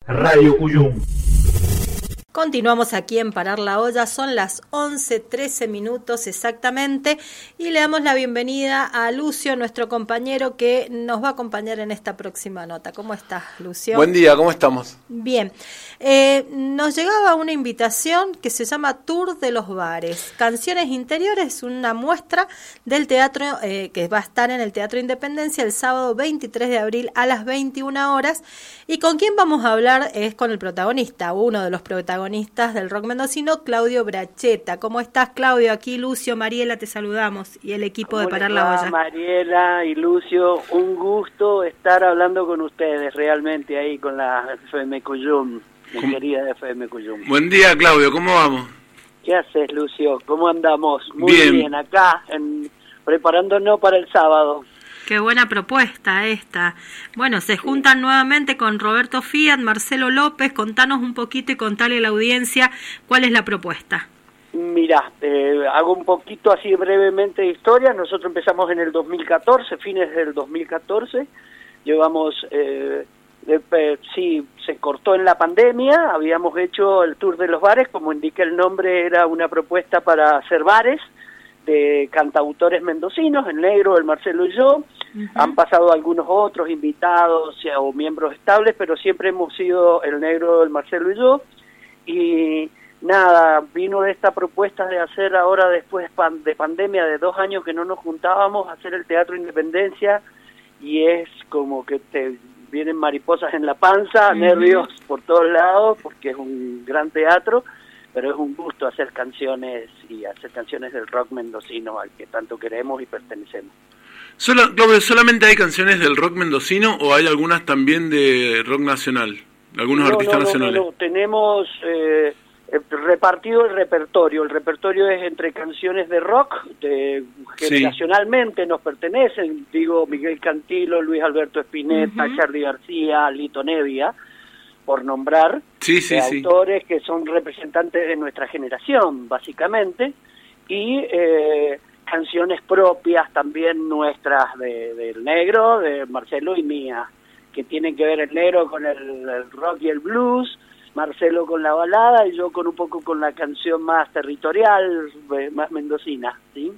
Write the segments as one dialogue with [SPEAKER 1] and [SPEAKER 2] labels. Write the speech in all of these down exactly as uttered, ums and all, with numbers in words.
[SPEAKER 1] Radio Cuyum.
[SPEAKER 2] Continuamos aquí en Parar la Olla, son las once trece minutos exactamente y le damos la bienvenida a Lucio, nuestro compañero que nos va a acompañar en esta próxima nota. ¿Cómo estás, Lucio?
[SPEAKER 3] Buen día, ¿cómo estamos?
[SPEAKER 2] Bien, eh, nos llegaba una invitación que se llama Tour de los Bares, Canciones Interiores, una muestra del teatro eh, que va a estar en el Teatro Independencia el sábado veintitrés de abril a las veintiuna horas. ¿Y con quién vamos a hablar? Es con el protagonista, uno de los protagonistas del rock mendocino, Claudio Bracheta. ¿Cómo estás, Claudio? Aquí Lucio, Mariela, te saludamos y el equipo de Parar la Olla.
[SPEAKER 4] Mariela y Lucio, un gusto estar hablando con ustedes realmente ahí con la F M Cuyum, mi querida F M Cuyum.
[SPEAKER 3] Buen día, Claudio, ¿cómo vamos?
[SPEAKER 4] ¿Qué haces, Lucio? ¿Cómo andamos? Muy
[SPEAKER 3] bien,
[SPEAKER 4] bien acá, en, preparándonos para el sábado.
[SPEAKER 2] Qué buena propuesta esta. Bueno, se juntan sí. nuevamente con Roberto Fiat, Marcelo López. Contanos un poquito y contale a la audiencia cuál es la propuesta.
[SPEAKER 4] Mirá, eh, hago un poquito así brevemente de historia. Nosotros empezamos en el dos mil catorce, fines del dos mil catorce. Llevamos, eh, de, eh, sí, se cortó en la pandemia. Habíamos hecho el Tour de los Bares, como indica el nombre, era una propuesta para hacer bares de cantautores mendocinos, el Negro, el Marcelo y yo. Uh-huh. Han pasado algunos otros invitados o miembros estables, pero siempre hemos sido el Negro, el Marcelo y yo. Y nada, vino esta propuesta de hacer ahora, después de pandemia, de dos años que no nos juntábamos, hacer el Teatro Independencia, y es como que te vienen mariposas en la panza, uh-huh. nervios por todos lados, porque es un gran teatro, pero es un gusto hacer canciones y hacer canciones del rock mendocino al que tanto queremos y pertenecemos.
[SPEAKER 3] Solo, Claudio, ¿solamente hay canciones del rock mendocino o hay algunas también de rock nacional? Algunos
[SPEAKER 4] no,
[SPEAKER 3] artistas
[SPEAKER 4] no, no,
[SPEAKER 3] nacionales.
[SPEAKER 4] No, no. Tenemos eh, repartido el repertorio. El repertorio es entre canciones de rock, de, generacionalmente sí. nos pertenecen, digo, Miguel Cantilo, Luis Alberto Spinetta, uh-huh. Charly García, Lito Nevia, por nombrar
[SPEAKER 3] sí, sí,
[SPEAKER 4] de
[SPEAKER 3] sí.
[SPEAKER 4] autores que son representantes de nuestra generación, básicamente, y eh, canciones propias también nuestras de, del Negro, de Marcelo y mía, que tienen que ver el Negro con el, el rock y el blues, Marcelo con la balada y yo con un poco con la canción más territorial, más mendocina, ¿sí?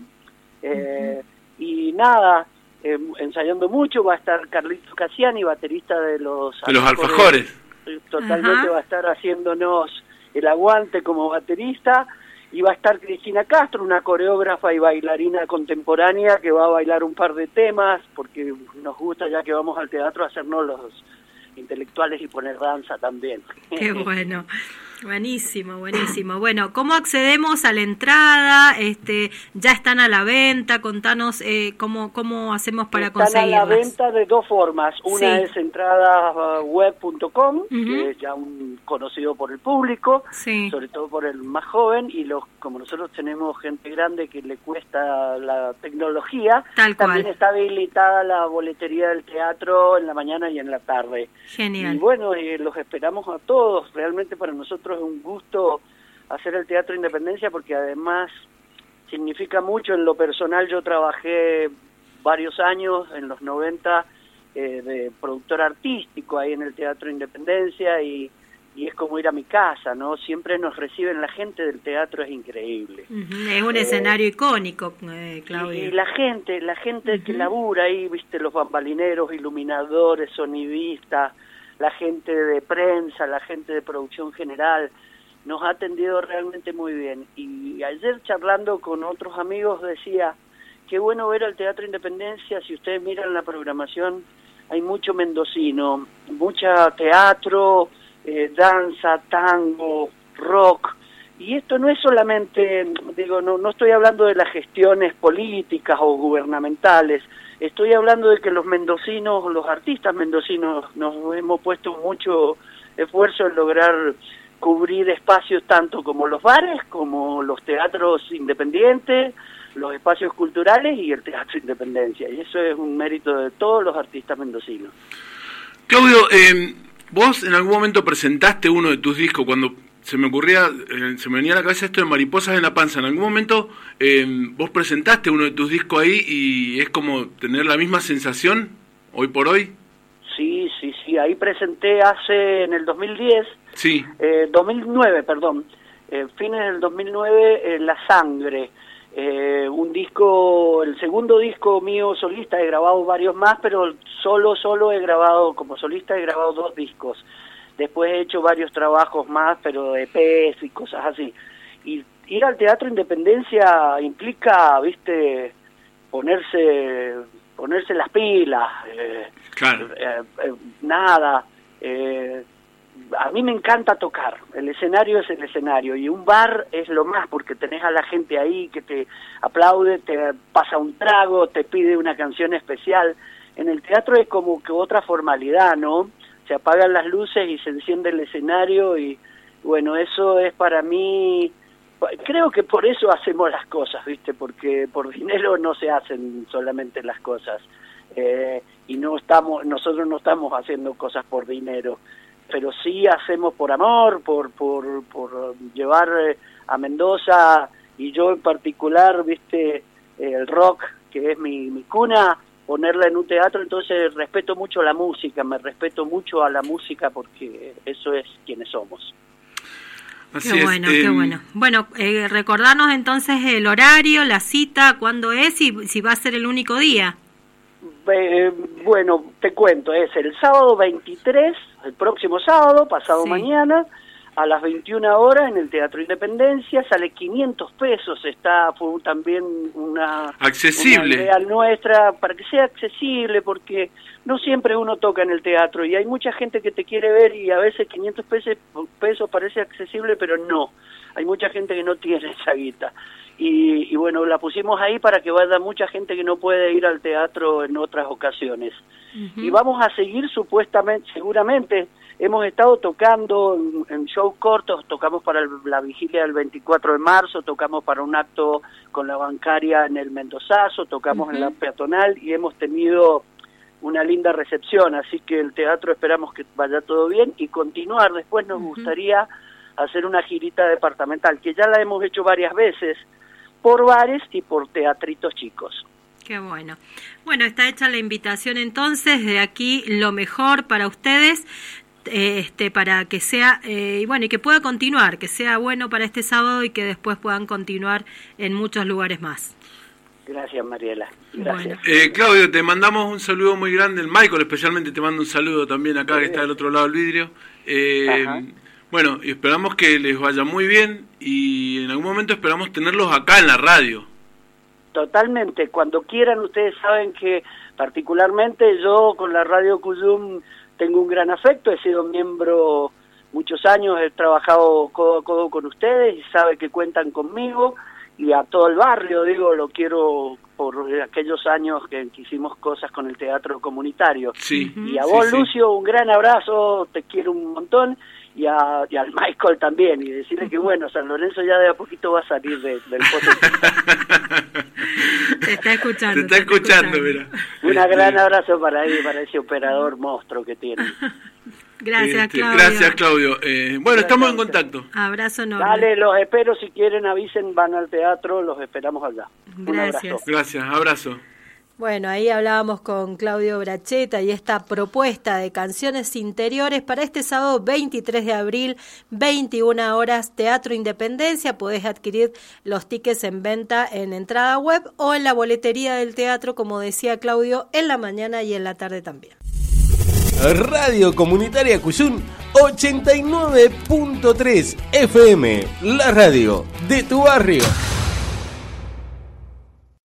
[SPEAKER 4] Eh, uh-huh. Y nada, eh, ensayando mucho va a estar Carlitos Cassiani, baterista de los...
[SPEAKER 3] De los Alfajores.
[SPEAKER 4] Totalmente. Ajá. Va a estar haciéndonos el aguante como baterista, y va a estar Cristina Castro, una coreógrafa y bailarina contemporánea que va a bailar un par de temas, porque nos gusta, ya que vamos al teatro, hacernos los intelectuales y poner danza también.
[SPEAKER 2] Qué bueno. Buenísimo, buenísimo. Bueno, ¿cómo accedemos a la entrada? Este, ¿ya están a la venta? Contanos eh, cómo cómo hacemos para
[SPEAKER 4] están
[SPEAKER 2] conseguirlas.
[SPEAKER 4] Están a la venta de dos formas. Una sí. es entrada web punto com, uh-huh. que es ya un conocido por el público, sí. sobre todo por el más joven, y los como nosotros tenemos gente grande que le cuesta la tecnología,
[SPEAKER 2] Tal
[SPEAKER 4] también
[SPEAKER 2] cual.
[SPEAKER 4] está habilitada la boletería del teatro en la mañana y en la tarde.
[SPEAKER 2] Genial.
[SPEAKER 4] Y bueno, eh, los esperamos a todos. Realmente para nosotros es un gusto hacer el Teatro Independencia, porque además significa mucho en lo personal. Yo trabajé varios años en los noventa eh, de productor artístico ahí en el Teatro Independencia, y, y es como ir a mi casa, ¿no? Siempre nos reciben, la gente del teatro es increíble.
[SPEAKER 2] Uh-huh. Es un
[SPEAKER 4] eh,
[SPEAKER 2] escenario icónico, eh, Claudio.
[SPEAKER 4] Y, y la gente, la gente uh-huh. que labura ahí, viste, los bambalineros, iluminadores, sonidistas, la gente de prensa, la gente de producción general, nos ha atendido realmente muy bien. Y ayer charlando con otros amigos decía, qué bueno ver al Teatro Independencia. Si ustedes miran la programación, hay mucho mendocino, mucha teatro, eh, danza, tango, rock. Y esto no es solamente, digo, no, no estoy hablando de las gestiones políticas o gubernamentales, estoy hablando de que los mendocinos, los artistas mendocinos, nos hemos puesto mucho esfuerzo en lograr cubrir espacios tanto como los bares, como los teatros independientes, los espacios culturales y el Teatro Independencia. Y eso es un mérito de todos los artistas mendocinos.
[SPEAKER 3] Claudio, eh, vos en algún momento presentaste uno de tus discos, cuando se me ocurría, eh, se me venía a la cabeza esto de Mariposas en la Panza. En algún momento eh, vos presentaste uno de tus discos ahí y es como tener la misma sensación hoy por hoy.
[SPEAKER 4] Sí, sí, sí, ahí presenté hace, en el dos mil diez,
[SPEAKER 3] sí.
[SPEAKER 4] eh, dos mil nueve, perdón, eh, fines del dos mil nueve, eh, La Sangre, eh, un disco, el segundo disco mío solista, he grabado varios más, pero solo, solo he grabado, como solista he grabado dos discos. Después he hecho varios trabajos más, pero de E Pes y cosas así. Y ir al Teatro Independencia implica, viste, ponerse ponerse las pilas, eh,
[SPEAKER 3] claro.
[SPEAKER 4] eh, eh, nada. Eh, a mí me encanta tocar, el escenario es el escenario, y un bar es lo más, porque tenés a la gente ahí que te aplaude, te pasa un trago, te pide una canción especial. En el teatro es como que otra formalidad, ¿no? Se apagan las luces y se enciende el escenario, y bueno, eso es para mí, creo que por eso hacemos las cosas, ¿viste? Porque por dinero no se hacen solamente las cosas, eh, y no estamos, nosotros no estamos haciendo cosas por dinero, pero sí hacemos por amor, por por, por llevar a Mendoza, y yo en particular, ¿viste? El rock, que es mi, mi cuna, ponerla en un teatro, entonces respeto mucho la música, me respeto mucho a la música porque eso es quienes somos.
[SPEAKER 2] Así qué bueno, es, eh, qué bueno. Bueno, eh, recordarnos entonces el horario, la cita, cuándo es y si va a ser el único día.
[SPEAKER 4] Eh, bueno, te cuento, es el sábado veintitrés, el próximo sábado, pasado sí. mañana, a las veintiuna horas en el Teatro Independencia, sale quinientos pesos, está fue también una,
[SPEAKER 3] accesible.
[SPEAKER 4] una idea nuestra para que sea accesible, porque no siempre uno toca en el teatro y hay mucha gente que te quiere ver y a veces quinientos pesos, pesos parece accesible, pero no, hay mucha gente que no tiene esa guita. Y, y bueno, la pusimos ahí para que vaya mucha gente que no puede ir al teatro en otras ocasiones. Uh-huh. Y vamos a seguir supuestamente, seguramente, hemos estado tocando en, en shows cortos, tocamos para el, la vigilia del veinticuatro de marzo, tocamos para un acto con la bancaria en el Mendozazo, tocamos uh-huh. en la peatonal y hemos tenido una linda recepción, así que el teatro esperamos que vaya todo bien y continuar. Después nos uh-huh. gustaría hacer una girita departamental, que ya la hemos hecho varias veces, por bares y por teatritos chicos.
[SPEAKER 2] Qué bueno. Bueno, está hecha la invitación entonces, de aquí lo mejor para ustedes, eh, este para que sea, eh, y bueno, y que pueda continuar, que sea bueno para este sábado y que después puedan continuar en muchos lugares más.
[SPEAKER 4] Gracias, Mariela. Gracias.
[SPEAKER 3] Bueno. Eh, Claudio, te mandamos un saludo muy grande, el Michael especialmente te manda un saludo también acá, que está del otro lado del vidrio. Eh, bueno, y esperamos que les vaya muy bien y en algún momento esperamos tenerlos acá en la radio.
[SPEAKER 4] Totalmente, cuando quieran. Ustedes saben que particularmente yo con la Radio Cuyum tengo un gran afecto, he sido miembro muchos años, he trabajado codo a codo con ustedes y sabe que cuentan conmigo, y a todo el barrio, digo, lo quiero por aquellos años que, que hicimos cosas con el teatro comunitario.
[SPEAKER 3] Sí.
[SPEAKER 4] Y a vos,
[SPEAKER 3] sí,
[SPEAKER 4] Lucio, sí. un gran abrazo, te quiero un montón. Y, a, y al Michael también, y decirle que bueno, San Lorenzo ya de a poquito va a salir de, del pozo.
[SPEAKER 2] Te está escuchando.
[SPEAKER 3] Te está, te está escuchando, escuchando, mira.
[SPEAKER 4] Un este... gran abrazo para él, para ese operador monstruo que tiene.
[SPEAKER 2] Gracias, este, Claudio.
[SPEAKER 3] Gracias, Claudio. Eh, bueno, gracias, estamos en contacto.
[SPEAKER 2] Abrazo enorme.
[SPEAKER 4] Dale, los espero, si quieren avisen, van al teatro, los esperamos allá.
[SPEAKER 2] Gracias.
[SPEAKER 4] Un abrazo.
[SPEAKER 3] Gracias, abrazo.
[SPEAKER 2] Bueno, ahí hablábamos con Claudio Bracheta y esta propuesta de canciones interiores para este sábado veintitrés de abril, veintiuna horas, Teatro Independencia. Podés adquirir los tickets en venta en entrada web o en la boletería del teatro, como decía Claudio, en la mañana y en la tarde también.
[SPEAKER 1] Radio Comunitaria Cuyún ochenta y nueve punto tres F M, la radio de tu barrio.